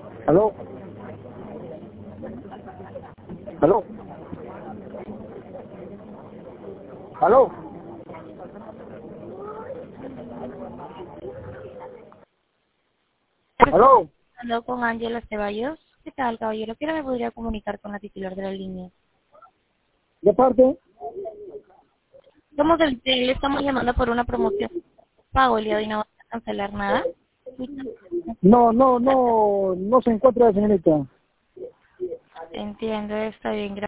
¿Aló? ¿Aló? ¿Aló? ¿Aló? Hablando con Ángela Ceballos. ¿Qué tal, caballero? ¿Quién me podría comunicar con la titular de la línea? ¿De parte? Somos le estamos llamando por una promoción. Pago el día de hoy, no va a cancelar nada. No se encuentra la señorita. Entiendo, está bien, gracias.